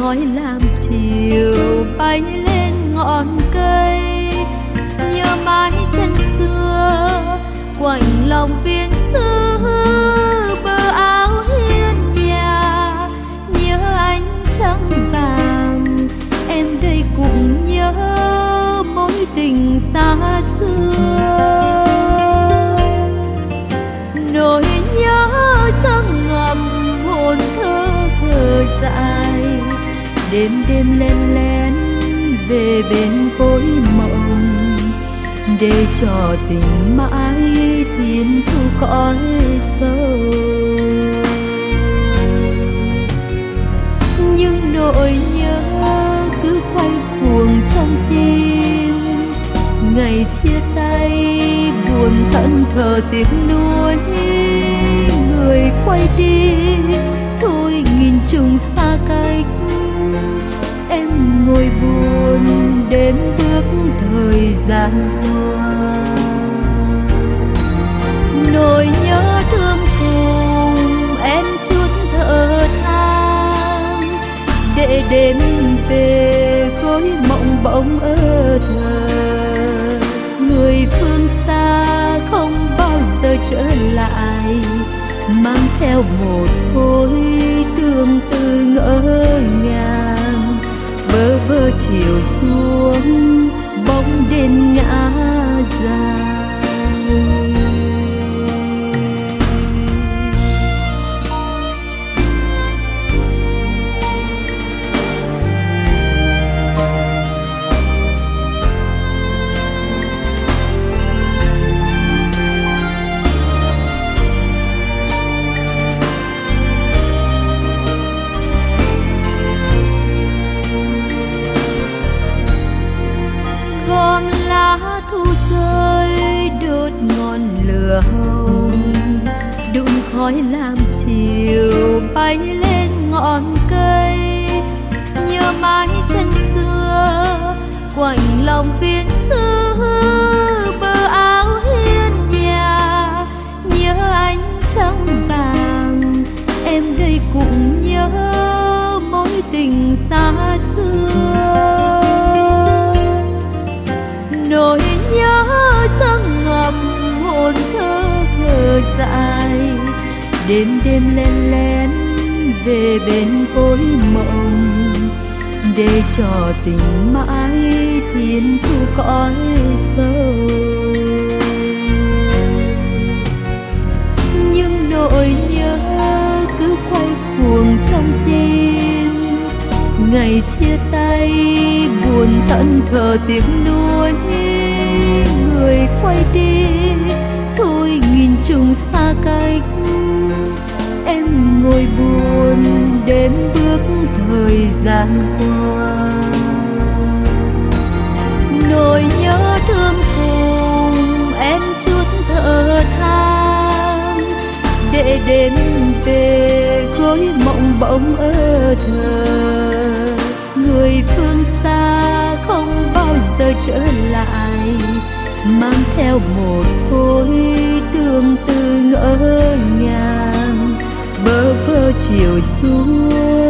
khói làm chiều bay lên ngọn cây, nhớ mái tranh xưa quạnh lòng viên xưa, bờ áo hiên nhà nhớ ánh trăng vàng. Em đây cũng nhớ mối tình xa xưa, nỗi nhớ dâng ngập hồn thơ khờ dại. Đêm đêm len lén về bên cối mộng, để cho tình mãi thiên thu cõi sâu. Nhưng nỗi nhớ cứ quay cuồng trong tim, ngày chia tay buồn thẫn thờ tiếc nuối. Người quay đi thôi nghìn trùng xa cách, em ngồi buồn đếm bước thời gian qua. Nỗi nhớ thương cùng em chút thở than, để đêm về khối mộng bỗng ơ thờ. Người phương xa không bao giờ trở lại, mang theo một khối tương tư ngỡ ngàng. Bơ vơ chiều xuống bóng đêm ngã dài. Thu rơi đốt ngọn lửa hồng, đun khói làm chiều bay lên ngọn cây, nhớ mái tranh xưa quạnh lòng viên xưa, bờ áo hiên nhà nhớ ánh trăng vàng. Em đây cũng nhớ mối tình xa xưa, nỗi nhớ dâng ngập hồn thơ khờ dại. Đêm đêm len lén về bên cối mộng, để cho tình mãi thiên thu cõi sâu. Nhưng nỗi nhớ cứ quay cuồng trong tim, ngày chia tay buồn thẫn thờ tiếc nuối. Người quay đi thôi nghìn trùng xa cách, em ngồi buồn đếm bước thời gian qua. Nỗi nhớ thương cùng em chút thở than, để đêm về khối mộng bỗng ơ thờ. Người phương xa không bao giờ trở lại, mang theo một khối tương tư ngỡ ngàng. Bơ vơ chiều xuống